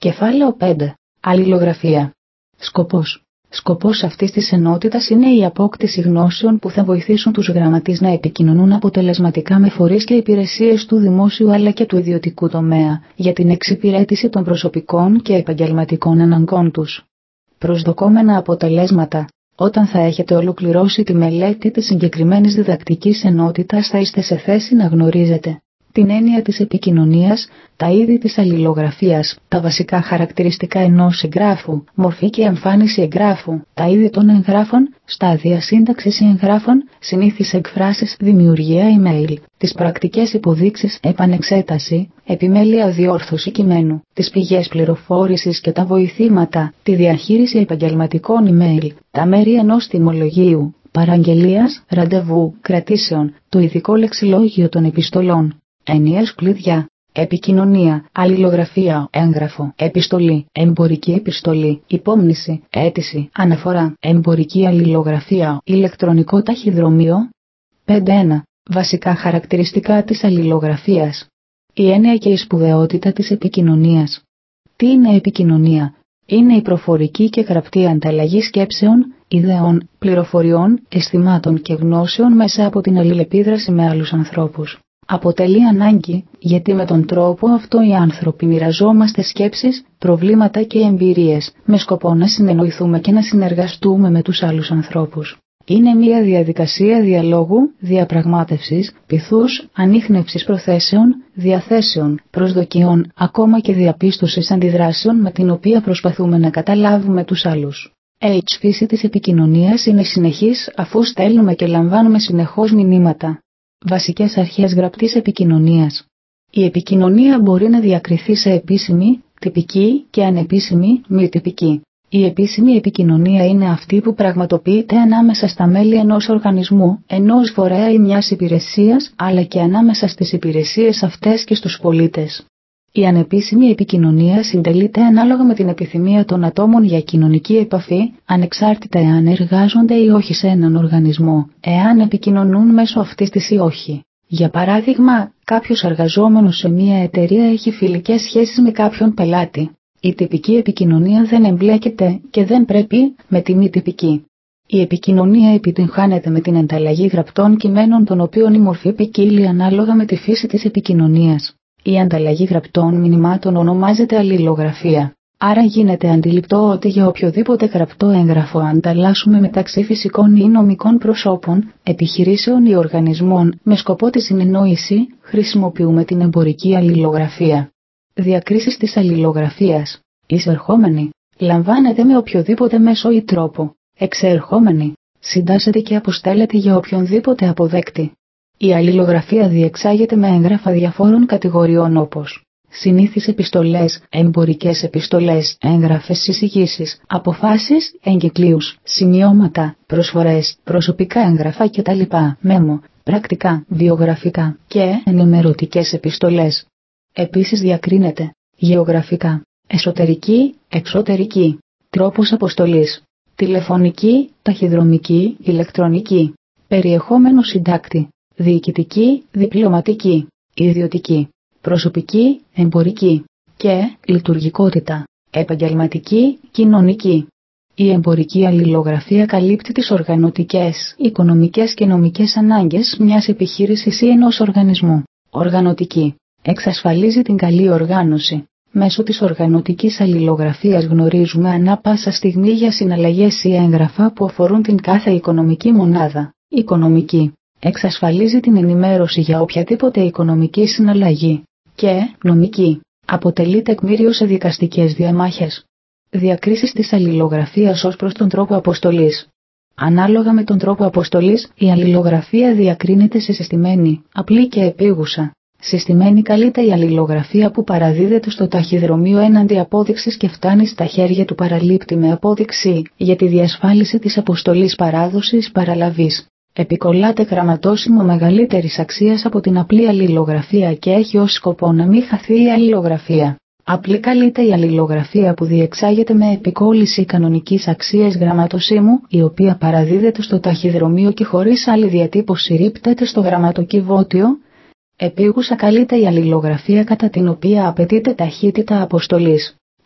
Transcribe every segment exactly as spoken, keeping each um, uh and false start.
Κεφάλαιο πέντε. Αλληλογραφία. Σκοπός. Σκοπός αυτής της ενότητας είναι η απόκτηση γνώσεων που θα βοηθήσουν τους γραμματείς να επικοινωνούν αποτελεσματικά με φορείς και υπηρεσίες του δημόσιου αλλά και του ιδιωτικού τομέα, για την εξυπηρέτηση των προσωπικών και επαγγελματικών αναγκών τους. Προσδοκόμενα αποτελέσματα. Όταν θα έχετε ολοκληρώσει τη μελέτη της συγκεκριμένης διδακτικής ενότητας, θα είστε σε θέση να γνωρίζετε την έννοια της επικοινωνίας, τα είδη της αλληλογραφίας, τα βασικά χαρακτηριστικά ενός εγγράφου, μορφή και εμφάνιση εγγράφου, τα είδη των εγγράφων, στάδια σύνταξης εγγράφων, συνήθεις εκφράσεις, δημιουργία email, τις πρακτικές υποδείξεις, επανεξέταση, επιμέλεια διόρθωση κειμένου, τις πηγές πληροφόρησης και τα βοηθήματα, τη διαχείριση επαγγελματικών email, τα μέρη ενός τιμολογίου, παραγγελίας, ραντεβού, κρατήσεων, το ειδικό λεξιλόγιο των επιστολών. Ενιαίες κλειδιά. Επικοινωνία, αλληλογραφία, έγγραφο, επιστολή, εμπορική επιστολή, υπόμνηση, αίτηση, αναφορά, εμπορική αλληλογραφία, ηλεκτρονικό ταχυδρομείο. πέντε ένα. Βασικά χαρακτηριστικά της αλληλογραφίας. Η έννοια και η σπουδαιότητα της επικοινωνίας. Τι είναι επικοινωνία? Είναι η προφορική και γραπτή ανταλλαγή σκέψεων, ιδεών, πληροφοριών, αισθημάτων και γνώσεων μέσα από την αλληλεπίδραση με άλλους ανθρώπους. Αποτελεί ανάγκη, γιατί με τον τρόπο αυτό οι άνθρωποι μοιραζόμαστε σκέψεις, προβλήματα και εμπειρίες, με σκοπό να συνεννοηθούμε και να συνεργαστούμε με τους άλλους ανθρώπους. Είναι μια διαδικασία διαλόγου, διαπραγμάτευσης, πειθούς, ανίχνευσης προθέσεων, διαθέσεων, προσδοκιών, ακόμα και διαπίστωσης αντιδράσεων με την οποία προσπαθούμε να καταλάβουμε τους άλλους. Η φύση της επικοινωνίας είναι συνεχής, αφού στέλνουμε και λαμβάνουμε συνεχώς μηνύματα. Βασικές αρχές γραπτής επικοινωνίας. Η επικοινωνία μπορεί να διακριθεί σε επίσημη, τυπική και ανεπίσημη, μη τυπική. Η επίσημη επικοινωνία είναι αυτή που πραγματοποιείται ανάμεσα στα μέλη ενός οργανισμού, ενός φορέα ή μιας υπηρεσίας, αλλά και ανάμεσα στις υπηρεσίες αυτές και στους πολίτες. Η ανεπίσημη επικοινωνία συντελείται ανάλογα με την επιθυμία των ατόμων για κοινωνική επαφή, ανεξάρτητα εάν εργάζονται ή όχι σε έναν οργανισμό, εάν επικοινωνούν μέσω αυτής της ή όχι. Για παράδειγμα, κάποιος εργαζόμενος σε μια εταιρεία έχει φιλικές σχέσεις με κάποιον πελάτη. Η τυπική επικοινωνία δεν εμπλέκεται και δεν πρέπει με τη μη τυπική. Η επικοινωνία επιτυγχάνεται με την ανταλλαγή γραπτών κειμένων των οποίων η μορφή ποικίλει ανάλογα με τη φύση της επικοινωνίας. Η ανταλλαγή γραπτών μηνυμάτων ονομάζεται αλληλογραφία. Άρα γίνεται αντιληπτό ότι για οποιοδήποτε γραπτό έγγραφο ανταλλάσσουμε μεταξύ φυσικών ή νομικών προσώπων, επιχειρήσεων ή οργανισμών με σκοπό τη συνεννόηση, χρησιμοποιούμε την εμπορική αλληλογραφία. Διακρίσεις της αλληλογραφίας. Εισερχόμενη. Λαμβάνεται με οποιοδήποτε μέσο ή τρόπο. Εξερχόμενη. Συντάσσεται και αποστέλλεται για οποιονδήποτε αποδέκτη. Η αλληλογραφία διεξάγεται με έγγραφα διαφόρων κατηγοριών όπως συνήθεις επιστολές, εμπορικές επιστολές, έγγραφες εισηγήσεις, αποφάσεις, εγκυκλίους, σημειώματα, προσφορές, προσωπικά έγγραφα κτλ. Μέμο, πρακτικά, βιογραφικά και ενημερωτικές επιστολές. Επίσης διακρίνεται γεωγραφικά, εσωτερική, εξωτερική, τρόπος αποστολής, τηλεφωνική, ταχυδρομική, ηλεκτρονική, περιεχόμενο συντάκτη, διοικητική, διπλωματική, ιδιωτική, προσωπική, εμπορική και λειτουργικότητα, επαγγελματική, κοινωνική. Η εμπορική αλληλογραφία καλύπτει τις οργανωτικές, οικονομικές και νομικές ανάγκες μιας επιχείρησης ή ενός οργανισμού. Οργανωτική. Εξασφαλίζει την καλή οργάνωση. Μέσω της οργανωτικής αλληλογραφίας γνωρίζουμε ανά πάσα στιγμή για συναλλαγές ή έγγραφα που αφορούν την κάθε οικονομική μονάδα. Οικονομική. Εξασφαλίζει την ενημέρωση για οποιαδήποτε οικονομική συναλλαγή. Και νομική. Αποτελεί τεκμήριο σε δικαστικές διαμάχες. Διακρίσεις της αλληλογραφίας ως προς τον τρόπο αποστολής. Ανάλογα με τον τρόπο αποστολής, η αλληλογραφία διακρίνεται σε συστημένη, απλή και επίγουσα. Συστημένη καλείται η αλληλογραφία που παραδίδεται στο ταχυδρομείο έναντι απόδειξης και φτάνει στα χέρια του παραλήπτη με απόδειξη για τη διασφάλιση της αποστολής παράδοσης παραλαβής. Επικολλάται γραμματόσημο μεγαλύτερης αξίας από την απλή αλληλογραφία και έχει ως σκοπό να μην χαθεί η αλληλογραφία. Απλή καλείται η αλληλογραφία που διεξάγεται με επικόλληση κανονικής αξίας γραμματοσύμου, η οποία παραδίδεται στο ταχυδρομείο και χωρίς άλλη διατύπωση ρίπτεται στο γραμματοκιβώτιο. Επίγουσα καλείται η αλληλογραφία κατά την οποία απαιτείται ταχύτητα αποστολής.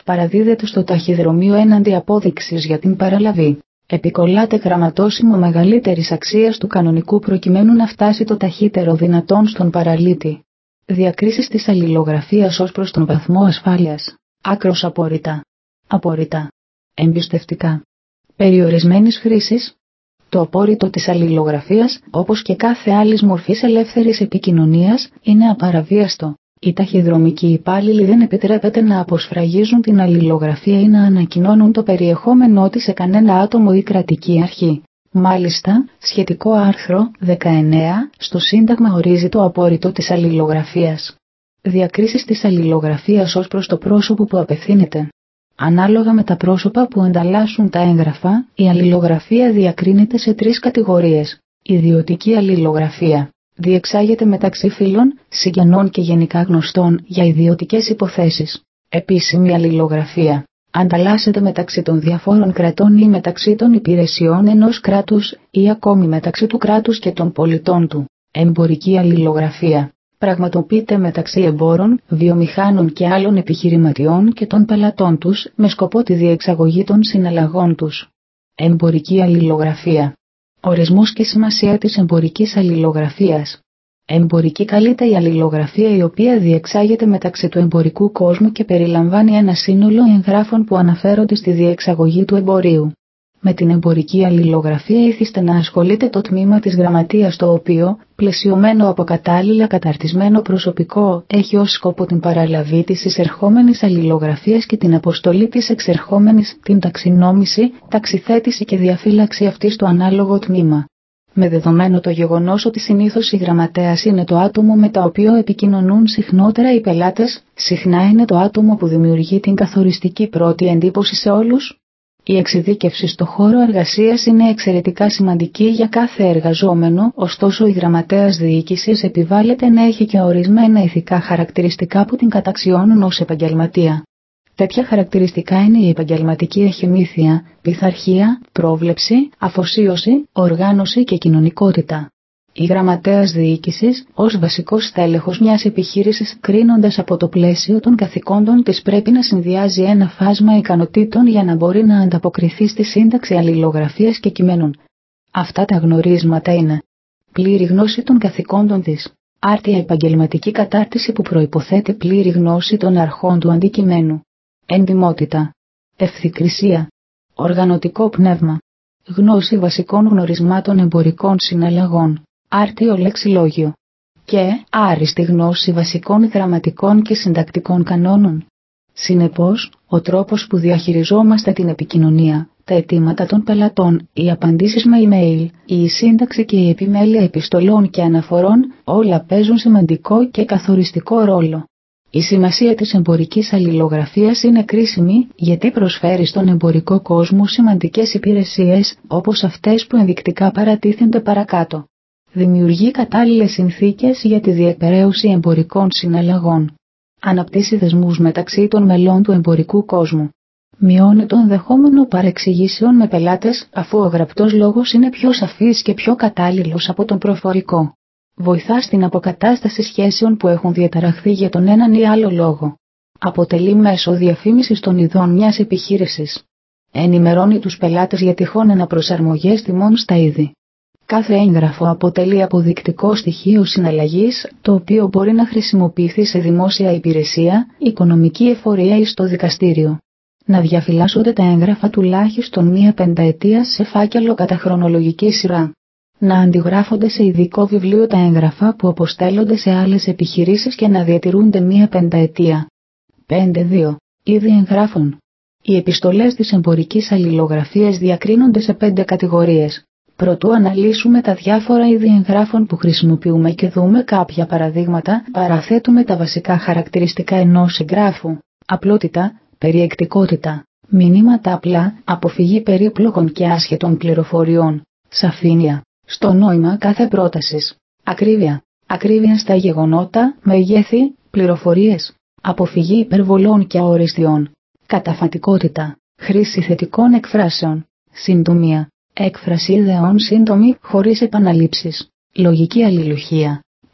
παραδίδεται στο ταχυδρομείο έναντι απόδειξης για την παραλαβή. Επικολλάται γραμματόσημο μεγαλύτερης αξίας του κανονικού προκειμένου να φτάσει το ταχύτερο δυνατόν στον παραλήτη. Διακρίσεις της αλληλογραφίας ως προς τον βαθμό ασφάλειας. Άκρως απόρριτα. Απόρριτα. Εμπιστευτικά. Περιορισμένης χρήσης. Το απόρριτο της αλληλογραφίας, όπως και κάθε άλλης μορφής ελεύθερης επικοινωνίας, είναι απαραβίαστο. Οι ταχυδρομικοί υπάλληλοι δεν επιτρέπεται να αποσφραγίζουν την αλληλογραφία ή να ανακοινώνουν το περιεχόμενό της σε κανένα άτομο ή κρατική αρχή. Μάλιστα, σχετικό άρθρο δεκαεννέα στο Σύνταγμα ορίζει το απόρριτο της αλληλογραφίας. Διακρίσεις της αλληλογραφίας ως προς το πρόσωπο που απευθύνεται. Ανάλογα με τα πρόσωπα που ανταλλάσσουν τα έγγραφα, η αλληλογραφία διακρίνεται σε τρεις κατηγορίες. Ιδιωτική αλληλογραφία. Διεξάγεται μεταξύ φίλων, συγγενών και γενικά γνωστών για ιδιωτικές υποθέσεις. Επίσημη αλληλογραφία. Ανταλλάσσεται μεταξύ των διαφόρων κρατών ή μεταξύ των υπηρεσιών ενός κράτους ή ακόμη μεταξύ του κράτους και των πολιτών του. Εμπορική αλληλογραφία. Πραγματοποιείται μεταξύ εμπόρων, βιομηχάνων και άλλων επιχειρηματιών και των πελατών τους με σκοπό τη διεξαγωγή των συναλλαγών τους. Εμπορική αλληλογραφία. Ορισμός και σημασία της εμπορικής αλληλογραφίας. Εμπορική καλείται η αλληλογραφία η οποία διεξάγεται μεταξύ του εμπορικού κόσμου και περιλαμβάνει ένα σύνολο εγγράφων που αναφέρονται στη διεξαγωγή του εμπορίου. Με την εμπορική αλληλογραφία ήθιστε να ασχολείται το τμήμα της γραμματείας το οποίο, πλαισιωμένο από κατάλληλα καταρτισμένο προσωπικό, έχει ως σκοπό την παραλαβή της εισερχόμενης αλληλογραφίας και την αποστολή της εξερχόμενης, την ταξινόμηση, ταξιθέτηση και διαφύλαξη αυτής στο ανάλογο τμήμα. Με δεδομένο το γεγονός ότι συνήθως η γραμματέας είναι το άτομο με το οποίο επικοινωνούν συχνότερα οι πελάτες, συχνά είναι το άτομο που δημιουργεί την καθοριστική πρώτη εντύπωση σε όλους. Η εξειδίκευση στο χώρο εργασίας είναι εξαιρετικά σημαντική για κάθε εργαζόμενο, ωστόσο η γραμματέας διοίκησης επιβάλλεται να έχει και ορισμένα ηθικά χαρακτηριστικά που την καταξιώνουν ως επαγγελματία. Τέτοια χαρακτηριστικά είναι η επαγγελματική εχημήθεια, πειθαρχία, πρόβλεψη, αφοσίωση, οργάνωση και κοινωνικότητα. Η γραμματέας διοίκησης, ως βασικός στέλεχος μιας επιχείρησης κρίνοντας από το πλαίσιο των καθηκόντων της πρέπει να συνδυάζει ένα φάσμα ικανοτήτων για να μπορεί να ανταποκριθεί στη σύνταξη αλληλογραφίας και κειμένων. Αυτά τα γνωρίσματα είναι πλήρη γνώση των καθηκόντων της, άρτια επαγγελματική κατάρτιση που προϋποθέτει πλήρη γνώση των αρχών του αντικειμένου, εντιμότητα, ευθυκρισία, οργανωτικό πνεύμα, γνώση βασικών γνωρισμάτων εμπορικών συναλλαγών, άρτιο λεξιλόγιο και άριστη γνώση βασικών γραμματικών και συντακτικών κανόνων. Συνεπώς, ο τρόπος που διαχειριζόμαστε την επικοινωνία, τα αιτήματα των πελατών, οι απαντήσεις με email, η σύνταξη και η επιμέλεια επιστολών και αναφορών, όλα παίζουν σημαντικό και καθοριστικό ρόλο. Η σημασία της εμπορικής αλληλογραφίας είναι κρίσιμη γιατί προσφέρει στον εμπορικό κόσμο σημαντικές υπηρεσίες όπως αυτές που ενδεικτικά παρατίθενται παρακάτω. Δημιουργεί κατάλληλες συνθήκες για τη διεκπεραίωση εμπορικών συναλλαγών. Αναπτύσσει δεσμούς μεταξύ των μελών του εμπορικού κόσμου. Μειώνει το ενδεχόμενο παρεξηγήσεων με πελάτες αφού ο γραπτός λόγος είναι πιο σαφής και πιο κατάλληλος από τον προφορικό. Βοηθά στην αποκατάσταση σχέσεων που έχουν διαταραχθεί για τον έναν ή άλλο λόγο. Αποτελεί μέσο διαφήμισης των ειδών μιας επιχείρησης. Ενημερώνει τους πελάτες για τυχόν αναπροσαρμογές τιμών στα είδη. Κάθε έγγραφο αποτελεί αποδεικτικό στοιχείο συναλλαγής, το οποίο μπορεί να χρησιμοποιηθεί σε δημόσια υπηρεσία, οικονομική εφορία ή στο δικαστήριο. Να διαφυλάσσονται τα έγγραφα τουλάχιστον μία πενταετία σε φάκελο κατά χρονολογική σειρά. Να αντιγράφονται σε ειδικό βιβλίο τα έγγραφα που αποστέλλονται σε άλλες επιχειρήσεις και να διατηρούνται μία πενταετία. πέντε δύο. Είδη εγγράφων. Οι επιστολές της εμπορικής αλληλογραφίας διακρίνονται σε πέντε κατηγορίες. Προτού αναλύσουμε τα διάφορα είδη εγγράφων που χρησιμοποιούμε και δούμε κάποια παραδείγματα, παραθέτουμε τα βασικά χαρακτηριστικά ενός εγγράφου. Απλότητα, περιεκτικότητα, μηνύματα απλά, αποφυγή περίπλοκων και άσχετων πληροφοριών, σαφήνεια στο νόημα κάθε πρότασης, ακρίβεια, ακρίβεια στα γεγονότα, μεγέθη, πληροφορίες, αποφυγή υπερβολών και αοριστιών, καταφατικότητα, χρήση θετικών εκφράσεων, συντομία, έκφραση ιδεών σύντομη χωρίς επαναλήψεις, λογική αλληλουχία,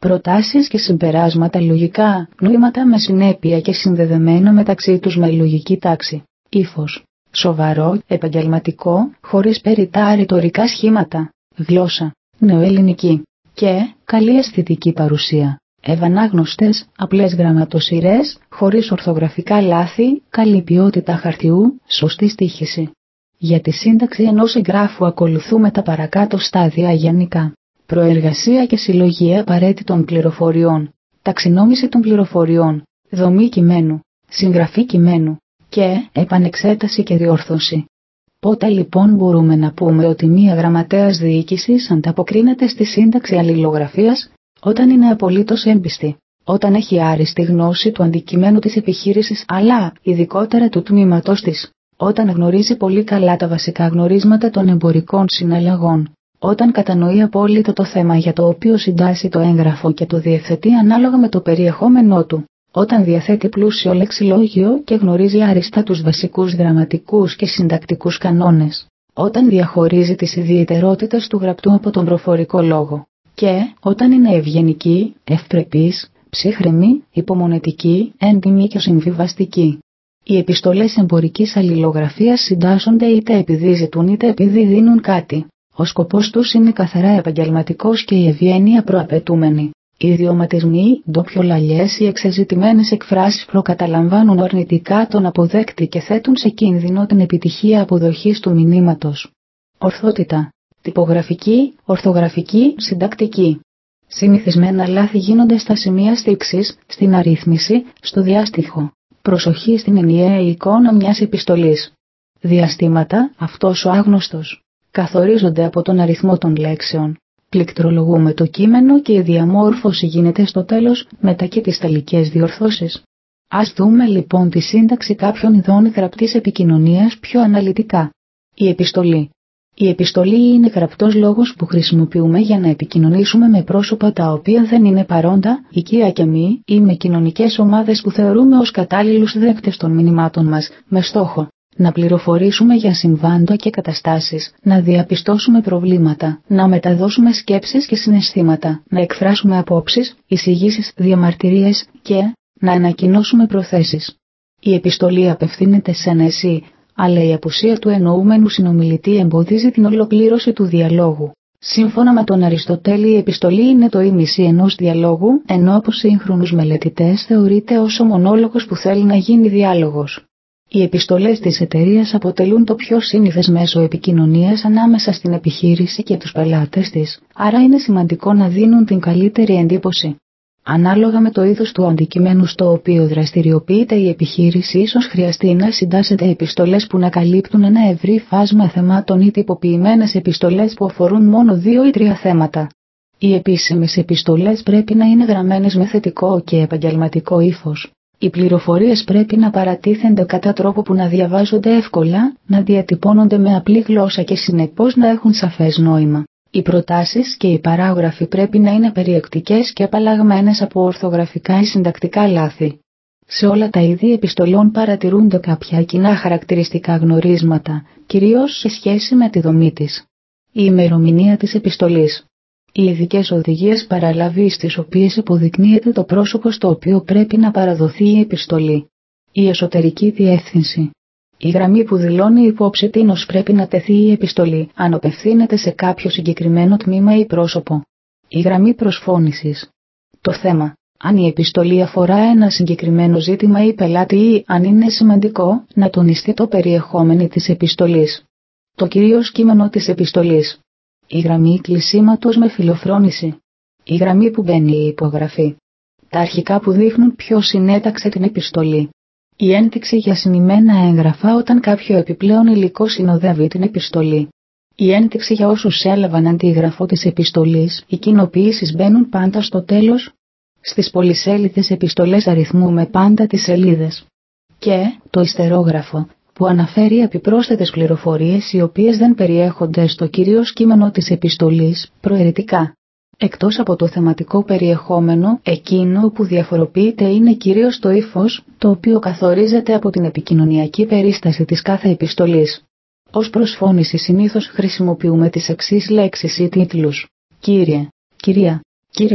Προτάσεις και συμπεράσματα λογικά, νοήματα με συνέπεια και συνδεδεμένα μεταξύ τους με λογική τάξη. Ύφος. Σοβαρό, επαγγελματικό, χωρίς περιττά ρητορικά σχήματα. Γλώσσα. Νεοελληνική. Και καλή αισθητική παρουσία. Ευανάγνωστες, απλές γραμματοσυρές, χωρίς ορθογραφικά λάθη, καλή ποιότητα χαρτιού, σωστή στίχηση. Για τη σύνταξη ενός εγγράφου ακολουθούμε τα παρακάτω στάδια γενικά. Προεργασία και συλλογή απαραίτητων πληροφοριών. Ταξινόμηση των πληροφοριών. Δομή κειμένου. Συγγραφή κειμένου. Και επανεξέταση και διόρθωση. Πότε λοιπόν μπορούμε να πούμε ότι μία γραμματέας διοίκησης ανταποκρίνεται στη σύνταξη αλληλογραφίας? Όταν είναι απολύτως έμπιστη. Όταν έχει άριστη γνώση του αντικειμένου της επιχείρησης αλλά ειδικότερα του τμήματός της. Όταν γνωρίζει πολύ καλά τα βασικά γνωρίσματα των εμπορικών συναλλαγών. Όταν κατανοεί απόλυτα το θέμα για το οποίο συντάσσει το έγγραφο και το διευθετεί ανάλογα με το περιεχόμενό του. Όταν διαθέτει πλούσιο λεξιλόγιο και γνωρίζει άριστα τους βασικούς γραμματικούς και συντακτικούς κανόνες. Όταν διαχωρίζει τις ιδιαιτερότητες του γραπτού από τον προφορικό λόγο. Και όταν είναι ευγενική, ευπρεπής, ψύχρεμη, υπομονετική, έντιμη και συμβιβαστική. Οι επιστολές εμπορικής αλληλογραφίας συντάσσονται είτε επειδή ζητούν είτε επειδή δίνουν κάτι. Ο σκοπός τους είναι καθαρά επαγγελματικός και η ευγένεια προαπαιτούμενη. Οι ιδιωματισμοί, ντόπιολαλιές ή εξεζητημένες εκφράσεις προκαταλαμβάνουν αρνητικά τον αποδέκτη και θέτουν σε κίνδυνο την επιτυχία αποδοχής του μηνύματος. Ορθότητα. Τυπογραφική, ορθογραφική, συντακτική. Συνηθισμένα λάθη γίνονται στα σημεία στίξης, στην αρρύθμιση, στο διάστοιχο. Προσοχή στην ενιαία εικόνα μιας επιστολής. Διαστήματα, αυτός ο άγνωστος. Καθορίζονται από τον αριθμό των λέξεων. Πληκτρολογούμε το κείμενο και η διαμόρφωση γίνεται στο τέλος, μετά και τις τελικές διορθώσεις. Ας δούμε λοιπόν τη σύνταξη κάποιων ειδών γραπτής επικοινωνίας πιο αναλυτικά. Η επιστολή. Η επιστολή είναι γραπτός λόγος που χρησιμοποιούμε για να επικοινωνήσουμε με πρόσωπα τα οποία δεν είναι παρόντα, οικία και μη, ή με κοινωνικές ομάδες που θεωρούμε ως κατάλληλους δέκτες των μηνυμάτων μας, με στόχο να πληροφορήσουμε για συμβάντα και καταστάσεις, να διαπιστώσουμε προβλήματα, να μεταδώσουμε σκέψεις και συναισθήματα, να εκφράσουμε απόψεις, εισηγήσεις, διαμαρτυρίες και να ανακοινώσουμε προθέσεις. Η επιστολή απευθύνεται σε ένα εσύ, αλλά η απουσία του εννοούμενου συνομιλητή εμποδίζει την ολοκλήρωση του διαλόγου. Σύμφωνα με τον Αριστοτέλη, η επιστολή είναι το ήμιση ενός διαλόγου, ενώ από σύγχρονους μελετητές θεωρείται ως ο μονόλογος που θέλει να γίνει διάλογος. Οι επιστολές της εταιρείας αποτελούν το πιο σύνηθες μέσο επικοινωνίας ανάμεσα στην επιχείρηση και τους πελάτες της, άρα είναι σημαντικό να δίνουν την καλύτερη εντύπωση. Ανάλογα με το είδος του αντικειμένου στο οποίο δραστηριοποιείται η επιχείρηση, ίσως χρειαστεί να συντάσσετε επιστολές που να καλύπτουν ένα ευρύ φάσμα θεμάτων ή τυποποιημένες επιστολές που αφορούν μόνο δύο ή τρία θέματα. Οι επίσημες επιστολές πρέπει να είναι γραμμένες με θετικό και επαγγελματικό ύφος. Οι πληροφορίες πρέπει να παρατίθενται κατά τρόπο που να διαβάζονται εύκολα, να διατυπώνονται με απλή γλώσσα και συνεπώς να έχουν σαφές νόημα. Οι προτάσεις και οι παράγραφοι πρέπει να είναι περιεκτικές και απαλλαγμένες από ορθογραφικά ή συντακτικά λάθη. Σε όλα τα είδη επιστολών παρατηρούνται κάποια κοινά χαρακτηριστικά γνωρίσματα, κυρίως σε σχέση με τη δομή της. Η ημερομηνία της επιστολής. Οι ειδικές οδηγίες παραλαβής στις οποίες υποδεικνύεται το πρόσωπο στο οποίο πρέπει να παραδοθεί η επιστολή. Η εσωτερική διεύθυνση. Η γραμμή που δηλώνει υπόψη τίνος πρέπει να τεθεί η επιστολή, αν απευθύνεται σε κάποιο συγκεκριμένο τμήμα ή πρόσωπο. Η γραμμή προσφώνησης. Το θέμα. Αν η επιστολή αφορά ένα συγκεκριμένο ζήτημα ή πελάτη ή, αν είναι σημαντικό, να τονιστεί το περιεχόμενο της επιστολής. Το κυρίως κείμενο της επιστολής. Η γραμμή κλεισίματος με φιλοφρόνηση. Η γραμμή που μπαίνει η υπογραφή. Τα αρχικά που δείχνουν ποιος συνέταξε την επιστολή. Η ένδειξη για συνημμένα έγγραφα όταν κάποιο επιπλέον υλικό συνοδεύει την επιστολή. Η ένδειξη για όσους έλαβαν αντίγραφο της επιστολής. Οι κοινοποιήσεις μπαίνουν πάντα στο τέλος. Στις πολυσέλιδες επιστολές αριθμούμε πάντα τις σελίδες. Και το υστερόγραφο, που αναφέρει επιπρόσθετες πληροφορίες οι οποίες δεν περιέχονται στο κυρίως κείμενο της επιστολής, προαιρετικά. Εκτός από το θεματικό περιεχόμενο, εκείνο που διαφοροποιείται είναι κυρίως το ύφος, το οποίο καθορίζεται από την επικοινωνιακή περίσταση της κάθε επιστολής. Ως προσφώνηση συνήθως χρησιμοποιούμε τις εξής λέξεις ή τίτλους. Κύριε, κυρία, κύριον,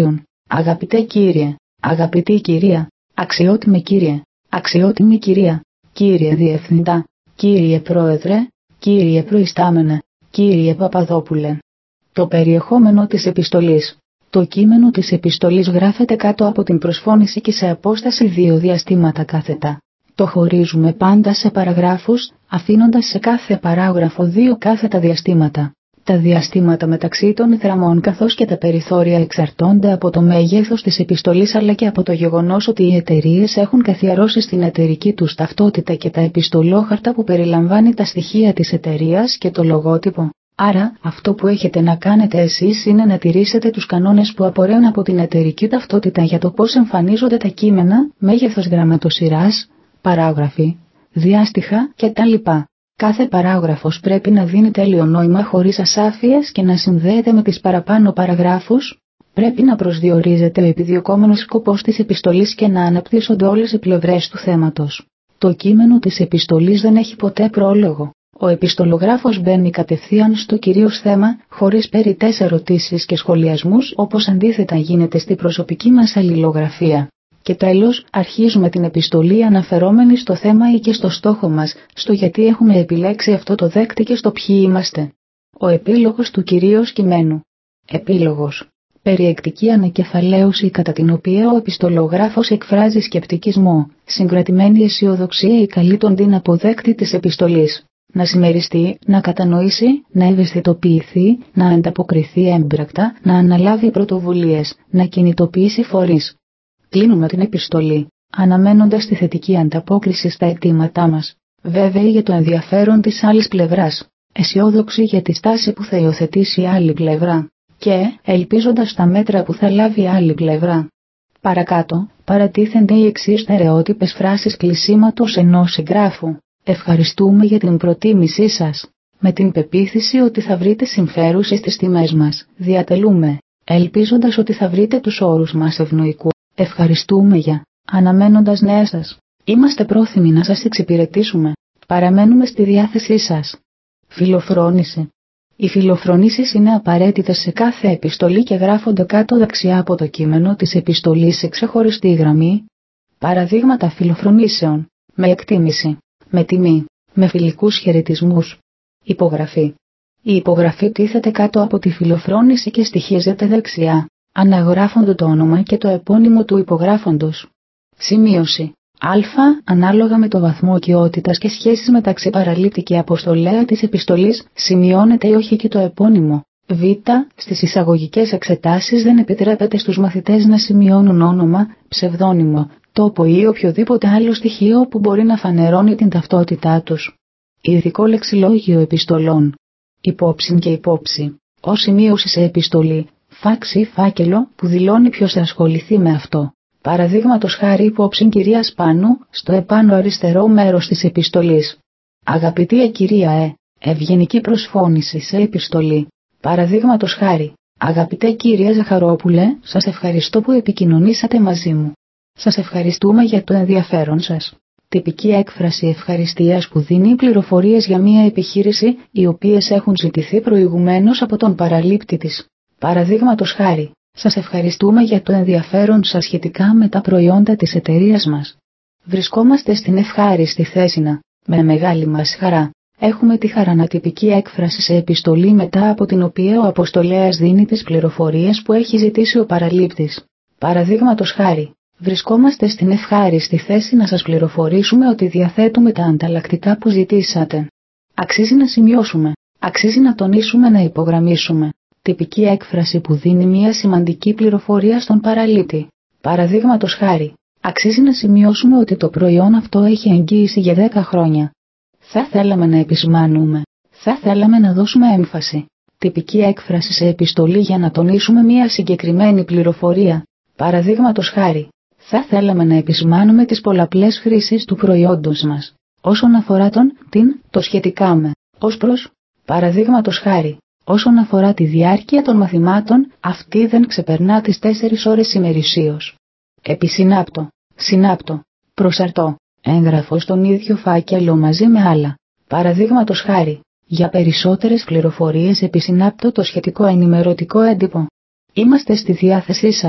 Αγαπητέ κύριε, αγαπητή κυρία, αξιότιμη κύριε, αξιότιμη κυρία, κύριε Διευθυντά, κύριε Πρόεδρε, κύριε Προϊστάμενε, κύριε Παπαδόπουλε. Το περιεχόμενο της επιστολής. Το κείμενο της επιστολής γράφεται κάτω από την προσφώνηση και σε απόσταση δύο διαστήματα κάθετα. Το χωρίζουμε πάντα σε παραγράφους, αφήνοντας σε κάθε παράγραφο δύο κάθετα διαστήματα. Τα διαστήματα μεταξύ των γραμμών καθώς και τα περιθώρια εξαρτώνται από το μέγεθος της επιστολής αλλά και από το γεγονός ότι οι εταιρείες έχουν καθιερώσει στην εταιρική τους ταυτότητα και τα επιστολόχαρτα που περιλαμβάνει τα στοιχεία της εταιρείας και το λογότυπο. Άρα, αυτό που έχετε να κάνετε εσείς είναι να τηρήσετε τους κανόνες που απορρέουν από την εταιρική ταυτότητα για το πώς εμφανίζονται τα κείμενα, μέγεθος γραμματοσυράς, παράγραφοι, διάστοιχα κτλ. Κάθε παράγραφος πρέπει να δίνει τέλειο νόημα χωρίς ασάφειες και να συνδέεται με τις παραπάνω παραγράφους. Πρέπει να προσδιορίζεται ο επιδιωκόμενος σκοπός της επιστολής και να αναπτύσσονται όλες οι πλευρές του θέματος. Το κείμενο της επιστολής δεν έχει ποτέ πρόλογο. Ο επιστολογράφος μπαίνει κατευθείαν στο κυρίως θέμα, χωρίς περιττές ερωτήσεις και σχολιασμούς όπως αντίθετα γίνεται στη προσωπική μας αλληλογραφία. Και τέλος, αρχίζουμε την επιστολή αναφερόμενη στο θέμα ή και στο στόχο μας, στο γιατί έχουμε επιλέξει αυτό το δέκτη και στο ποιοι είμαστε. Ο επίλογος του κυρίως κειμένου. Επίλογος. Περιεκτική ανακεφαλαίωση κατά την οποία ο επιστολογράφος εκφράζει σκεπτικισμό, συγκρατημένη αισιοδοξία ή καλεί τον την αποδέκτη της επιστολής. Να συμμεριστεί, να κατανοήσει, να ευαισθητοποιηθεί, να ανταποκριθεί έμπρακτα, να αναλάβει πρωτοβουλίες, να κινητοποιήσει φορείς. Κλείνουμε την επιστολή, αναμένοντας τη θετική ανταπόκριση στα αιτήματά μας, βέβαιοι για το ενδιαφέρον της άλλης πλευράς, αισιόδοξοι για τη στάση που θα υιοθετήσει η άλλη πλευρά και ελπίζοντας τα μέτρα που θα λάβει η άλλη πλευρά. Παρακάτω, παρατίθενται οι εξής στερεότυπες φράσεις κλεισίματος ενός συγγράφου. Ευχαριστούμε για την προτίμησή σας. Με την πεποίθηση ότι θα βρείτε συμφέρουσες στις τιμές μας, διατελούμε, ελπίζοντας ότι θα βρείτε τους όρους μας ευνοϊκού. Ευχαριστούμε για, αναμένοντας νέα σας. Είμαστε πρόθυμοι να σας εξυπηρετήσουμε. Παραμένουμε στη διάθεσή σας. Φιλοφρόνηση. Οι φιλοφρονήσεις είναι απαραίτητες σε κάθε επιστολή και γράφονται κάτω δεξιά από το κείμενο της επιστολής σε ξεχωριστή γραμμή. Παραδείγματα φιλοφρονήσεων. Με εκτίμηση. Με τιμή. Με φιλικούς χαιρετισμούς. Υπογραφή. Η υπογραφή τίθεται κάτω από τη φιλοφρόνηση και στοιχίζεται δεξιά. Αναγράφονται το όνομα και το επώνυμο του υπογράφοντος. Σημείωση. Α. Ανάλογα με το βαθμό οικειότητας και σχέσεις μεταξύ παραλήπτη και αποστολέα της επιστολής, σημειώνεται ή όχι και το επώνυμο. Β. Στις εισαγωγικές εξετάσεις δεν επιτρέπεται στους μαθητές να σημειώνουν όνομα, ψευδώνυμο, τόπο ή οποιοδήποτε άλλο στοιχείο που μπορεί να φανερώνει την ταυτότητά τους. Ειδικό λεξιλόγιο επιστολών. Υπόψη και υπόψη. Ως σημείωση σε επιστολή. Φάξ ή φάκελο που δηλώνει ποιος θα ασχοληθεί με αυτό. Παραδείγματος χάρη υπόψη κυρία Σπάνου, στο επάνω αριστερό μέρος της επιστολής. Αγαπητή κυρία Ε, ευγενική προσφώνηση σε επιστολή. Παραδείγματος χάρη. Αγαπητέ κυρία Ζαχαρόπουλε, σας ευχαριστώ που επικοινωνήσατε μαζί μου. Σας ευχαριστούμε για το ενδιαφέρον σας. Τυπική έκφραση ευχαριστίας που δίνει πληροφορίες για μια επιχείρηση, οι οποίες έχουν ζητηθεί προηγουμένως από τον παραλήπτη της. Παραδείγματος χάρη, σας ευχαριστούμε για το ενδιαφέρον σας σχετικά με τα προϊόντα της εταιρείας μας. Βρισκόμαστε στην ευχάριστη θέση να, με μεγάλη μας χαρά, έχουμε τη χαρανατυπική έκφραση σε επιστολή μετά από την οποία ο αποστολέας δίνει τις πληροφορίες που έχει ζητήσει ο παραλήπτης. Παραδείγματος χάρη, βρισκόμαστε στην ευχάριστη θέση να σας πληροφορήσουμε ότι διαθέτουμε τα ανταλλακτικά που ζητήσατε. Αξίζει να σημειώσουμε, αξίζει να τονίσουμε, να υπογραμμίσουμε. Τυπική έκφραση που δίνει μια σημαντική πληροφορία στον παραλήπτη. Παραδείγματος χάρη, αξίζει να σημειώσουμε ότι το προϊόν αυτό έχει εγγύηση για δέκα χρόνια. Θα θέλαμε να επισημάνουμε, θα θέλαμε να δώσουμε έμφαση. Τυπική έκφραση σε επιστολή για να τονίσουμε μια συγκεκριμένη πληροφορία. Παραδείγματος χάρη, θα θέλαμε να επισημάνουμε τις πολλαπλές χρήσεις του προϊόντος μας. Όσον αφορά τον, την, το σχετικά με, ως προς, παραδείγματος χάρη. Όσον αφορά τη διάρκεια των μαθημάτων, αυτή δεν ξεπερνά τις τέσσερις ώρες ημερησίως. Επισυνάπτω, συνάπτω, προσαρτώ, έγγραφο στον ίδιο φάκελο μαζί με άλλα. Παραδείγματος χάρη, για περισσότερες πληροφορίες επισυνάπτω το σχετικό ενημερωτικό έντυπο. Είμαστε στη διάθεσή σας.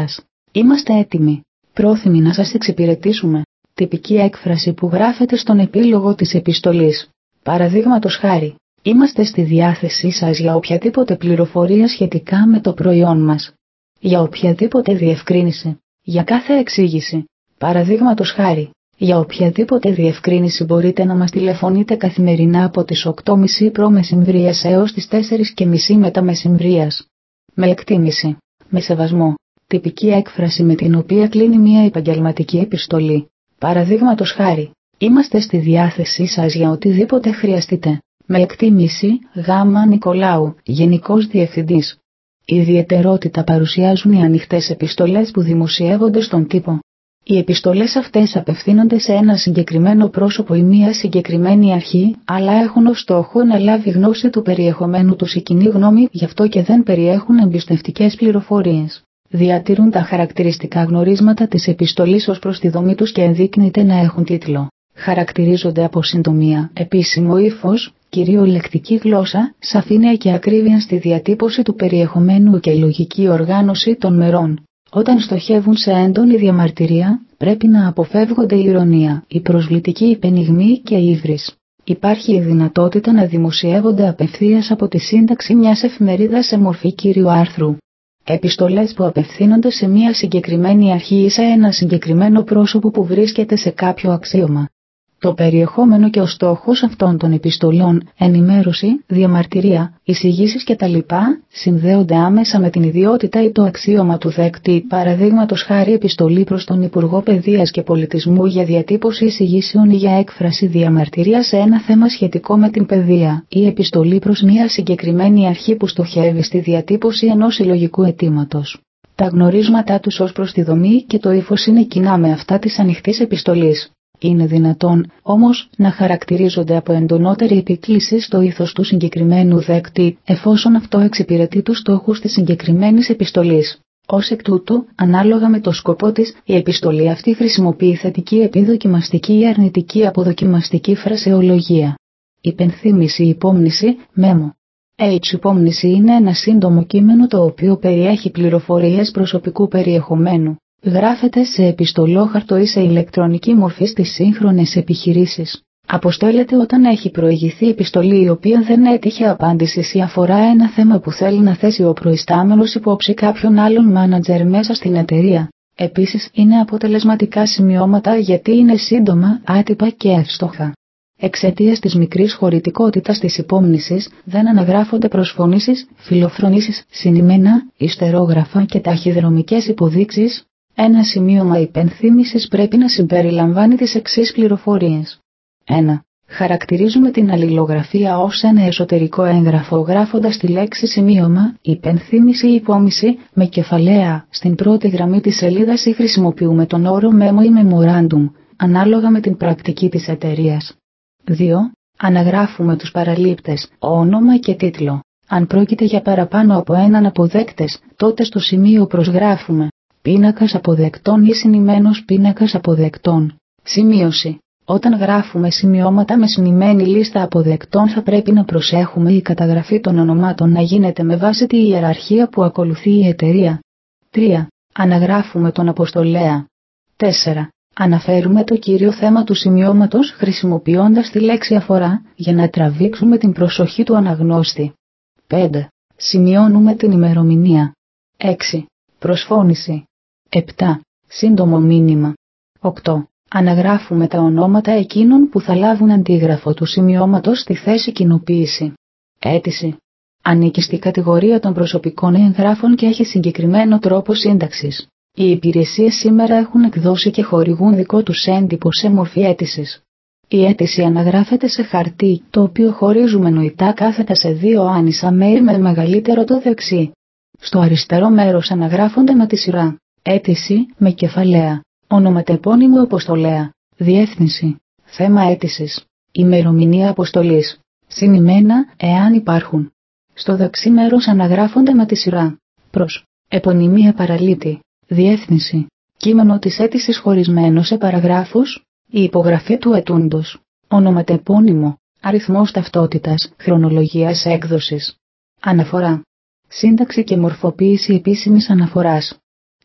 Είμαστε έτοιμοι. Πρόθυμοι να σας εξυπηρετήσουμε. Τυπική έκφραση που γράφεται στον επίλογο της επιστολής. Παραδείγματος χάρη, είμαστε στη διάθεσή σας για οποιαδήποτε πληροφορία σχετικά με το προϊόν μας. Για οποιαδήποτε διευκρίνηση. Για κάθε εξήγηση. Παραδείγματος χάρη, για οποιαδήποτε διευκρίνηση μπορείτε να μας τηλεφωνείτε καθημερινά από τις οκτώ και μισή προ μεσημβρίας έως τις τέσσερις και μισή μετά μεσημβρίας. Με εκτίμηση. Με σεβασμό. Τυπική έκφραση με την οποία κλείνει μια επαγγελματική επιστολή. Παραδείγματος χάρη, είμαστε στη διάθεσή σας για οτιδήποτε χρειαστείτε. Με εκτίμηση, Γ. Νικολάου, Γενικός Διευθυντής. Ιδιαιτερότητα παρουσιάζουν οι ανοιχτές επιστολές που δημοσιεύονται στον τύπο. Οι επιστολές αυτές απευθύνονται σε ένα συγκεκριμένο πρόσωπο ή μια συγκεκριμένη αρχή, αλλά έχουν ως στόχο να λάβει γνώση του περιεχομένου τους η κοινή γνώμη, γι' αυτό και δεν περιέχουν εμπιστευτικές πληροφορίες. Διατηρούν τα χαρακτηριστικά γνωρίσματα της επιστολής ως προς τη δομή τους και ενδείκνυται να έχουν τίτλο. Χαρακτηρίζονται από συντομία, επίσημο ύφος, κυριολεκτική γλώσσα, σαφήνεια και ακρίβεια στη διατύπωση του περιεχομένου και λογική οργάνωση των μερών. Όταν στοχεύουν σε έντονη διαμαρτυρία, πρέπει να αποφεύγονται η ηρωνία, η προσβλητική υπενιγμή και η ύβρις. Υπάρχει η δυνατότητα να δημοσιεύονται απευθείας από τη σύνταξη μιας εφημερίδας σε μορφή κύριου άρθρου. Επιστολές που απευθύνονται σε μια συγκεκριμένη αρχή ή σε ένα συγκεκριμένο πρόσωπο που βρίσκεται σε κάποιο αξίωμα. Το περιεχόμενο και ο στόχος αυτών των επιστολών, ενημέρωση, διαμαρτυρία, εισηγήσεις κτλ. Συνδέονται άμεσα με την ιδιότητα ή το αξίωμα του δέκτη, παραδείγματος χάρη επιστολή προς τον Υπουργό Παιδείας και Πολιτισμού για διατύπωση εισηγήσεων ή για έκφραση διαμαρτυρία σε ένα θέμα σχετικό με την παιδεία, ή επιστολή προς μια συγκεκριμένη αρχή που στοχεύει στη διατύπωση ενός συλλογικού αιτήματος. Τα γνωρίσματά τους ως προς τη δομή και το ύφος είναι κοινά με αυτά της ανοιχτής επιστολής. Είναι δυνατόν, όμως, να χαρακτηρίζονται από εντονότερη επίκληση στο ήθος του συγκεκριμένου δέκτη, εφόσον αυτό εξυπηρετεί τους στόχους της συγκεκριμένης επιστολής. Ως εκ τούτου, ανάλογα με το σκοπό της, η επιστολή αυτή χρησιμοποιεί θετική επιδοκιμαστική ή αρνητική αποδοκιμαστική φρασεολογία. Υπενθύμηση ή υπόμνηση, μέμο. H. Υπόμνηση είναι ένα σύντομο κείμενο το οποίο περιέχει πληροφορίες προσωπικού περιεχομένου. Γράφεται σε επιστολόχαρτο ή σε ηλεκτρονική μορφή στις σύγχρονες επιχειρήσεις. Αποστέλλεται όταν έχει προηγηθεί επιστολή η οποία δεν έτυχε απάντησης ή αφορά ένα θέμα που θέλει να θέσει ο προϊστάμενος υπόψη κάποιον άλλον μάνατζερ μέσα στην εταιρεία. Επίσης, είναι αποτελεσματικά σημειώματα γιατί είναι σύντομα, άτυπα και εύστοχα. Εξαιτίας της μικρής χωρητικότητας της υπόμνησης, δεν αναγράφονται προσφωνήσεις, φιλοφρονήσεις, συνημένα, υστερόγραφα και ταχυδρομικές υποδείξεις. Ένα σημείωμα υπενθύμησης πρέπει να συμπεριλαμβάνει τις εξής πληροφορίες. ένα. Χαρακτηρίζουμε την αλληλογραφία ως ένα εσωτερικό έγγραφο γράφοντας τη λέξη σημείωμα, υπενθύμηση ή υπόμνηση, με κεφαλαία, στην πρώτη γραμμή της σελίδας ή χρησιμοποιούμε τον όρο memo ή memorandum, ανάλογα με την πρακτική της εταιρείας. δύο. Αναγράφουμε τους παραλήπτες, όνομα και τίτλο. Αν πρόκειται για παραπάνω από έναν αποδέκτες, τότε στο σημείο προσγράφουμε πίνακας αποδεκτών ή συνημμένος πίνακας αποδεκτών. Σημείωση. Όταν γράφουμε σημειώματα με σημειμένη λίστα αποδεκτών θα πρέπει να προσέχουμε η καταγραφή των ονομάτων να γίνεται με βάση τη ιεραρχία που ακολουθεί η εταιρεία. τρία. Αναγράφουμε τον αποστολέα. τέσσερα. Αναφέρουμε το κύριο θέμα του σημειώματος χρησιμοποιώντας τη λέξη αφορά για να τραβήξουμε την προσοχή του αναγνώστη. πέντε. Σημειώνουμε την ημερομηνία. έξι. Προσφώνηση. επτά. Σύντομο μήνυμα. οκτώ. Αναγράφουμε τα ονόματα εκείνων που θα λάβουν αντίγραφο του σημειώματος στη θέση κοινοποίηση. Αίτηση. Ανήκει στη κατηγορία των προσωπικών εγγράφων και έχει συγκεκριμένο τρόπο σύνταξης. Οι υπηρεσίες σήμερα έχουν εκδώσει και χορηγούν δικό τους έντυπο σε μορφή αίτησης. Η αίτηση αναγράφεται σε χαρτί, το οποίο χωρίζουμε νοητά κάθετα σε δύο άνισα μέρη με μεγαλύτερο το δεξί. Στο αριστερό μέρος αναγράφονται με τη σειρά. Αίτηση με κεφαλαία. Ονοματεπώνυμο αποστολέα. Διεύθυνση. Θέμα αίτησης. Ημερομηνία αποστολής. Συνημένα, εάν υπάρχουν. Στο δεξί μέρος αναγράφονται με τη σειρά. Προς. Επωνυμία παραλήπτη. Διεύθυνση. Κείμενο της αίτησης χωρισμένο σε παραγράφους. Η υπογραφή του αιτούντος. Ονοματεπώνυμο. Αριθμός ταυτότητας. Χρονολογίας έκδοσης. Αναφορά. Σύνταξη και μορφοποίηση επίσημης αναφοράς.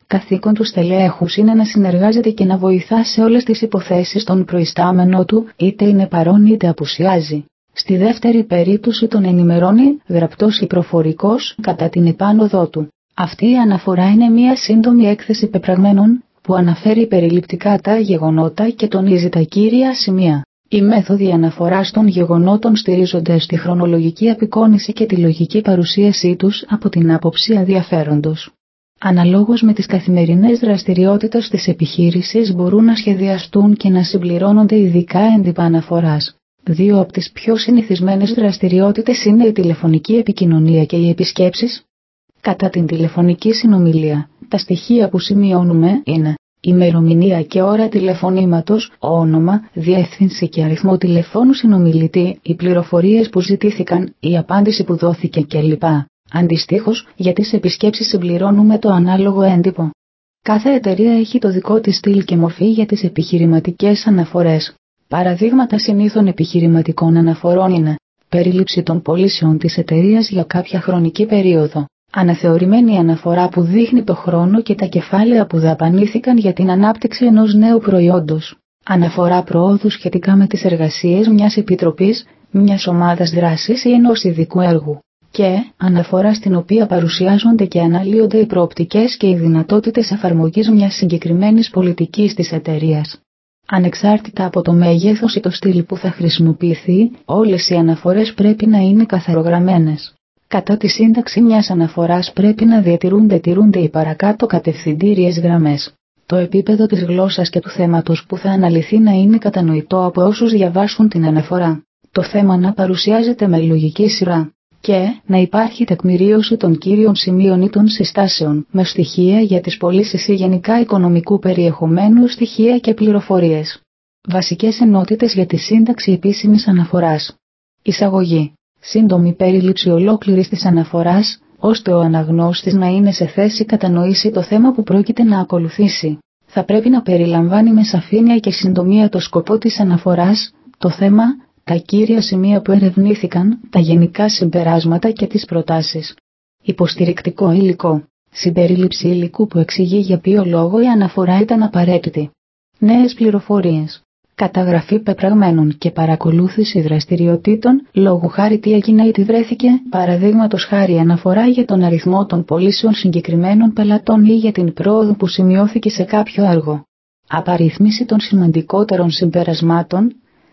Καθήκον του στελέχους είναι να συνεργάζεται και να βοηθά σε όλες τις υποθέσεις τον προϊστάμενο του, είτε είναι παρόν είτε απουσιάζει. Στη δεύτερη περίπτωση τον ενημερώνει, γραπτός ή προφορικός, κατά την επάνωδό του. Αυτή η αναφορά είναι μια σύντομη έκθεση πεπραγμένων, που αναφέρει περιληπτικά τα γεγονότα και τονίζει τα κύρια σημεία. Οι μέθοδοι αναφοράς των γεγονότων στηρίζονται στη χρονολογική απεικόνιση και τη λογική παρουσίασή τους από την άποψη ενδιαφέροντος. Αναλόγως με τις καθημερινές δραστηριότητες της επιχείρησης μπορούν να σχεδιαστούν και να συμπληρώνονται ειδικά έντυπα αναφοράς. Δύο από τις πιο συνηθισμένες δραστηριότητες είναι η τηλεφωνική επικοινωνία και οι επισκέψεις. Κατά την τηλεφωνική συνομιλία, τα στοιχεία που σημειώνουμε είναι ημερομηνία και ώρα τηλεφωνήματος, όνομα, διεύθυνση και αριθμό τηλεφώνου συνομιλητή, οι πληροφορίες που ζητήθηκαν, η απάντηση που δόθηκε κλπ. Αντιστοίχως, για τις επισκέψεις συμπληρώνουμε το ανάλογο έντυπο. Κάθε εταιρεία έχει το δικό της στυλ και μορφή για τις επιχειρηματικές αναφορές. Παραδείγματα συνήθων επιχειρηματικών αναφορών είναι περίληψη των πωλήσεων της εταιρείας για κάποια χρονική περίοδο, αναθεωρημένη αναφορά που δείχνει το χρόνο και τα κεφάλαια που δαπανήθηκαν για την ανάπτυξη ενός νέου προϊόντος, αναφορά προόδου σχετικά με τις εργασίες μιας επιτροπής, μιας ομάδας δράσης ή ενός ειδικού έργου, και αναφορά στην οποία παρουσιάζονται και αναλύονται οι προοπτικές και οι δυνατότητες εφαρμογής μιας συγκεκριμένης πολιτικής της εταιρείας. Ανεξάρτητα από το μέγεθος ή το στυλ που θα χρησιμοποιηθεί, όλες οι αναφορές πρέπει να είναι καθαρογραμμένες. Κατά τη σύνταξη μιας αναφοράς πρέπει να διατηρούνται τηρούνται οι παρακάτω κατευθυντήριες γραμμές. Το επίπεδο της γλώσσας και του θέματος που θα αναλυθεί να είναι κατανοητό από όσους διαβάσουν την αναφορά. Το θέμα να παρουσιάζεται με λογική σειρά. Και να υπάρχει τεκμηρίωση των κύριων σημείων ή των συστάσεων, με στοιχεία για τις πωλήσεις ή γενικά οικονομικού περιεχομένου στοιχεία και πληροφορίες. Βασικές ενότητες για τη σύνταξη επίσημης αναφοράς. Εισαγωγή. Σύντομη περίληψη ολόκληρης της αναφοράς, ώστε ο αναγνώστης να είναι σε θέση κατανοήσει το θέμα που πρόκειται να ακολουθήσει. Θα πρέπει να περιλαμβάνει με σαφήνεια και συντομία το σκοπό της αναφοράς, το θέμα, τα κύρια σημεία που ερευνήθηκαν, τα γενικά συμπεράσματα και τις προτάσεις. Υποστηρικτικό υλικό. Συμπερίληψη υλικού που εξηγεί για ποιο λόγο η αναφορά ήταν απαραίτητη. Νέες πληροφορίες. Καταγραφή πεπραγμένων και παρακολούθηση δραστηριοτήτων, λόγου χάρη τι έγινε ή τι βρέθηκε, παραδείγματος χάρη αναφορά για τον αριθμό των πωλήσεων συγκεκριμένων πελατών ή για την πρόοδο που σημειώθηκε σε κάποιο έργο. Απαρίθμηση των σημαντικότερων συμπερασμάτων.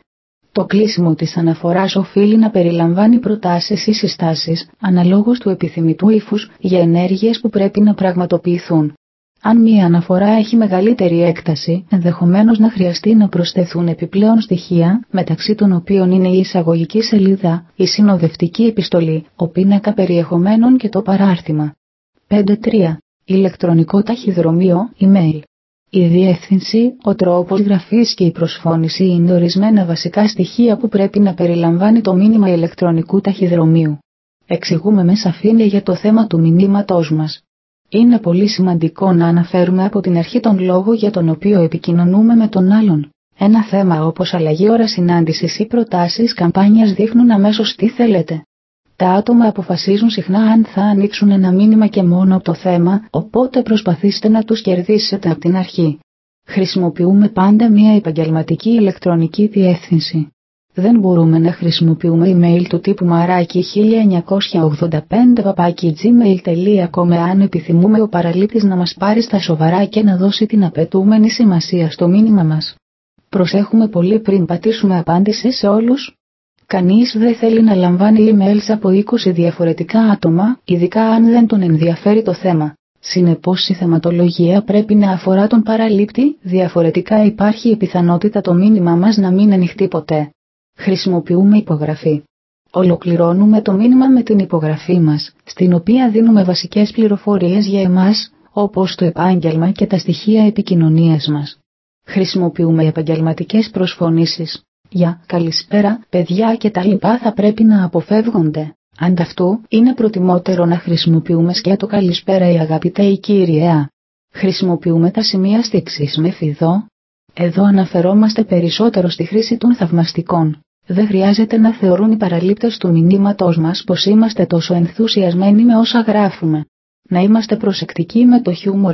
Το κλείσιμο της αναφοράς οφείλει να περιλαμβάνει προτάσεις ή συστάσεις, αναλόγως του επιθυμητού ύφους, για ενέργειες που πρέπει να πραγματοποιηθούν. Αν μία αναφορά έχει μεγαλύτερη έκταση, ενδεχομένως να χρειαστεί να προσθεθούν επιπλέον στοιχεία, μεταξύ των οποίων είναι η εισαγωγική σελίδα, η συνοδευτική επιστολή, ο πίνακα περιεχομένων και το παράρτημα. πέντε τρία. Ηλεκτρονικό ταχυδρομείο, email. Η διεύθυνση, ο τρόπος γραφής και η προσφώνηση είναι ορισμένα βασικά στοιχεία που πρέπει να περιλαμβάνει το μήνυμα ηλεκτρονικού ταχυδρομείου. Εξηγούμε με σαφήνεια για το θέμα του μηνύματός μας. Είναι πολύ σημαντικό να αναφέρουμε από την αρχή τον λόγο για τον οποίο επικοινωνούμε με τον άλλον. Ένα θέμα όπως αλλαγή ώρα συνάντησης ή προτάσεις καμπάνιας δείχνουν αμέσως τι θέλετε. Τα άτομα αποφασίζουν συχνά αν θα ανοίξουν ένα μήνυμα και μόνο από το θέμα, οπότε προσπαθήστε να τους κερδίσετε από την αρχή. Χρησιμοποιούμε πάντα μια επαγγελματική ηλεκτρονική διεύθυνση. Δεν μπορούμε να χρησιμοποιούμε email του τύπου μαράκι χίλια εννιακόσια ογδόντα πέντε παπάκι gmail τελεία com αν επιθυμούμε ο παραλήπτης να μας πάρει στα σοβαρά και να δώσει την απαιτούμενη σημασία στο μήνυμα μας. Προσέχουμε πολύ πριν πατήσουμε απάντηση σε όλους. Κανείς δεν θέλει να λαμβάνει emails από είκοσι διαφορετικά άτομα, ειδικά αν δεν τον ενδιαφέρει το θέμα. Συνεπώς η θεματολογία πρέπει να αφορά τον παραλήπτη, διαφορετικά υπάρχει η πιθανότητα το μήνυμα μας να μην ανοιχτεί ποτέ. Χρησιμοποιούμε υπογραφή. Ολοκληρώνουμε το μήνυμα με την υπογραφή μας, στην οποία δίνουμε βασικές πληροφορίες για εμάς, όπως το επάγγελμα και τα στοιχεία επικοινωνίας μας. Χρησιμοποιούμε επαγγελματικές προσφωνήσεις. Για καλησπέρα, παιδιά και τα λοιπά θα πρέπει να αποφεύγονται. Ανταυτού, είναι προτιμότερο να χρησιμοποιούμε σκέτο καλησπέρα ή αγαπητέ ή κύριε. Χρησιμοποιούμε τα σημεία στίξης με φιδό. Εδώ αναφερόμαστε περισσότερο στη χρήση των θαυμαστικών. Δεν χρειάζεται να θεωρούν οι παραλήπτες του μηνύματός μας πως είμαστε τόσο ενθουσιασμένοι με όσα γράφουμε. Να είμαστε προσεκτικοί με το χιούμορ.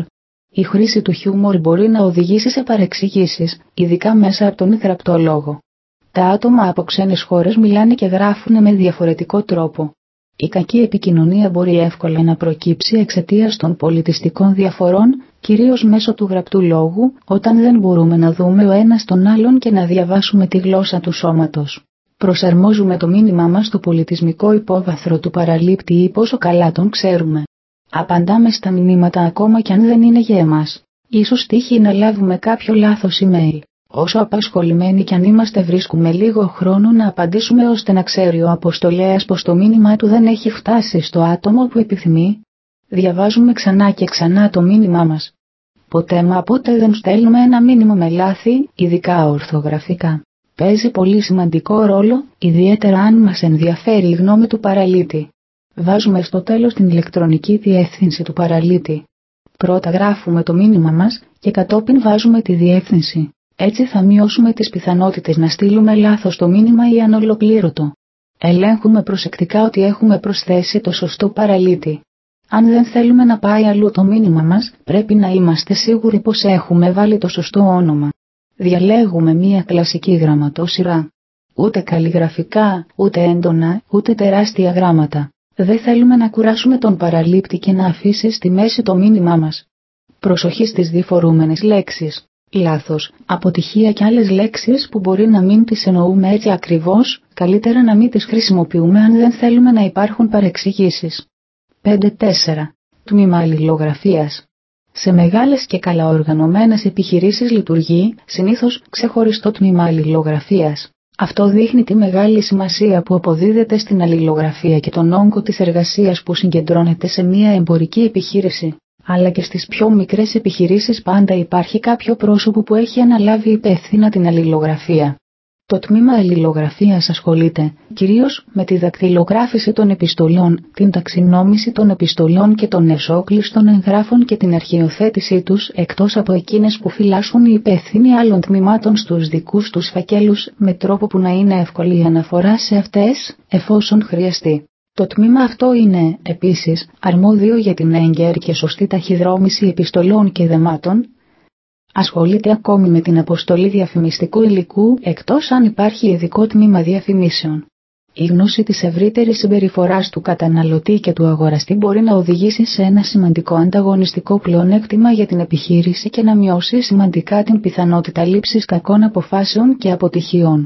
Η χρήση του χιούμορ μπορεί να οδηγήσει σε παρεξηγήσεις, ειδικά μέσα από τον γραπτό λόγο. Τα άτομα από ξένες χώρες μιλάνε και γράφουν με διαφορετικό τρόπο. Η κακή επικοινωνία μπορεί εύκολα να προκύψει εξαιτίας των πολιτιστικών διαφορών, κυρίως μέσω του γραπτού λόγου, όταν δεν μπορούμε να δούμε ο ένας τον άλλον και να διαβάσουμε τη γλώσσα του σώματος. Προσαρμόζουμε το μήνυμά μας στο πολιτισμικό υπόβαθρο του παραλήπτη ή πόσο καλά τον ξέρουμε. Απαντάμε στα μηνύματα ακόμα κι αν δεν είναι για εμάς. Ίσως τύχει να λάβουμε κάποιο λάθος email. Όσο απασχολημένοι κι αν είμαστε, βρίσκουμε λίγο χρόνο να απαντήσουμε ώστε να ξέρει ο αποστολέας πως το μήνυμά του δεν έχει φτάσει στο άτομο που επιθυμεί. Διαβάζουμε ξανά και ξανά το μήνυμά μας. Ποτέ μα πότε δεν στέλνουμε ένα μήνυμα με λάθη, ειδικά ορθογραφικά. Παίζει πολύ σημαντικό ρόλο, ιδιαίτερα αν μας ενδιαφέρει η γνώμη του παραλήτη. Βάζουμε στο τέλος την ηλεκτρονική διεύθυνση του παραλήτη. Πρώτα γράφουμε το μήνυμα μας και κατόπιν βάζουμε τη διεύθυνση. Έτσι θα μειώσουμε τις πιθανότητες να στείλουμε λάθος το μήνυμα ή ανολοκλήρωτο. Ελέγχουμε προσεκτικά ότι έχουμε προσθέσει το σωστό παραλήτη. Αν δεν θέλουμε να πάει αλλού το μήνυμα μας, πρέπει να είμαστε σίγουροι πως έχουμε βάλει το σωστό όνομα. Διαλέγουμε μία κλασική γραμματόσυρα. Ούτε καλλιγραφικά, ούτε έντονα, ούτε τεράστια γράμματα. Δεν θέλουμε να κουράσουμε τον παραλήπτη και να αφήσει στη μέση το μήνυμά μας. Προσοχή στις διφορούμενες λέξεις. Λάθος, αποτυχία και άλλες λέξεις που μπορεί να μην τις εννοούμε έτσι ακριβώς, καλύτερα να μην τις χρησιμοποιούμε αν δεν θέλουμε να υπάρχουν παρεξηγήσεις. πέντε τέσσερα. Τμήμα αλληλογραφίας. Σε μεγάλες και καλά οργανωμένες επιχειρήσεις λειτουργεί, συνήθως, ξεχωριστό τμήμα αλληλογραφίας. Αυτό δείχνει τη μεγάλη σημασία που αποδίδεται στην αλληλογραφία και τον όγκο της εργασίας που συγκεντρώνεται σε μια εμπορική επιχείρηση. Αλλά και στις πιο μικρές επιχειρήσεις πάντα υπάρχει κάποιο πρόσωπο που έχει αναλάβει υπεύθυνα την αλληλογραφία. Το τμήμα αλληλογραφίας ασχολείται κυρίως με τη δακτυλογράφηση των επιστολών, την ταξινόμηση των επιστολών και των εσόκλειστων εγγράφων και την αρχαιοθέτησή τους, εκτός από εκείνες που φυλάσσουν οι υπεύθυνοι άλλων τμήματων στους δικούς τους φακέλους, με τρόπο που να είναι εύκολη η αναφορά σε αυτές, εφόσον χρειαστεί. Το τμήμα αυτό είναι, επίσης, αρμόδιο για την έγκαιρη και σωστή ταχυδρόμηση επιστολών και δεμάτων. Ασχολείται ακόμη με την αποστολή διαφημιστικού υλικού, εκτός αν υπάρχει ειδικό τμήμα διαφημίσεων. Η γνώση της ευρύτερης συμπεριφοράς του καταναλωτή και του αγοραστή μπορεί να οδηγήσει σε ένα σημαντικό ανταγωνιστικό πλεονέκτημα για την επιχείρηση και να μειώσει σημαντικά την πιθανότητα λήψης κακών αποφάσεων και αποτυχιών.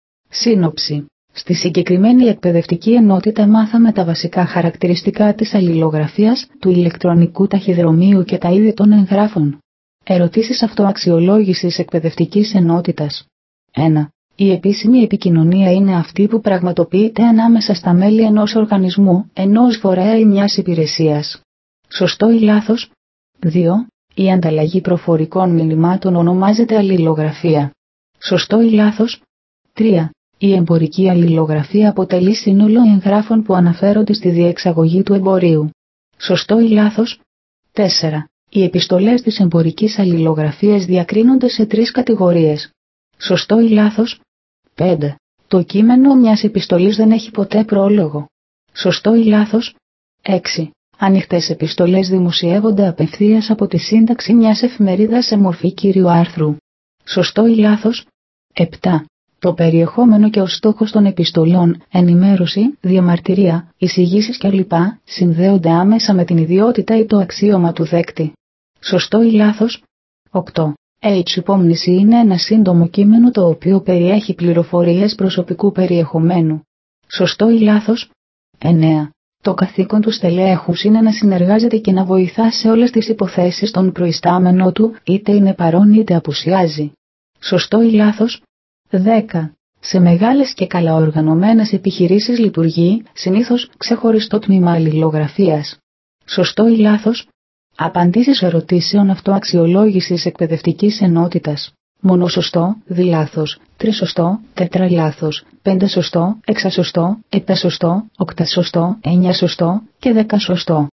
Σύνοψη. Στη συγκεκριμένη εκπαιδευτική ενότητα μάθαμε τα βασικά χαρακτηριστικά της αλληλογραφίας, του ηλεκτρονικού ταχυδρομείου και τα είδη των εγγράφων. Ερωτήσεις αυτοαξιολόγησης εκπαιδευτικής ενότητας. ένα. Η επίσημη επικοινωνία είναι αυτή που πραγματοποιείται ανάμεσα στα μέλη ενός οργανισμού, ενός φορέα ή μιας υπηρεσίας. Σωστό ή λάθος? δύο. Η ανταλλαγή προφορικών μηνυμάτων ονομάζεται αλληλογραφία. Σωστό ή λάθος? τρία. Η εμπορική αλληλογραφία αποτελεί σύνολο εγγράφων που αναφέρονται στη διεξαγωγή του εμπορίου. Σωστό ή λάθος? τέσσερα. Οι επιστολές της εμπορικής αλληλογραφίας διακρίνονται σε τρεις κατηγορίες. Σωστό ή λάθος? πέντε. Το κείμενο μιας επιστολής δεν έχει ποτέ πρόλογο. Σωστό ή λάθος? έξι. Ανοιχτές επιστολές δημοσιεύονται απευθείας από τη σύνταξη μιας εφημερίδας σε μορφή κύριου άρθρου. Σωστό ή λάθος? επτά. Το περιεχόμενο και ο στόχος των επιστολών, ενημέρωση, διαμαρτυρία, εισηγήσεις κλπ. Συνδέονται άμεσα με την ιδιότητα ή το αξίωμα του δέκτη. Σωστό ή λάθος? οκτώ. H. Υπόμνηση είναι ένα σύντομο κείμενο το οποίο περιέχει πληροφορίες προσωπικού περιεχομένου. Σωστό ή λάθος? εννέα. Το καθήκον του στελέχους είναι να συνεργάζεται και να βοηθά σε όλες τις υποθέσεις των προϊστάμενο του, είτε είναι παρόν είτε απουσιάζει. Σωστό ή λάθος? δέκα. Σε μεγάλες και καλά οργανωμένες επιχειρήσεις λειτουργεί, συνήθως, ξεχωριστό τμήμα αλληλογραφίας. Σωστό ή λάθος? Απαντήσεις ερωτήσεων αυτοαξιολόγησης εκπαιδευτικής ενότητας. Μόνο σωστό, δι λάθος, τρεις σωστό, τέσσερα λάθος, πέντε σωστό, έξι σωστό, επτά σωστό, οκτώ σωστό, εννιά σωστό και δέκα σωστό.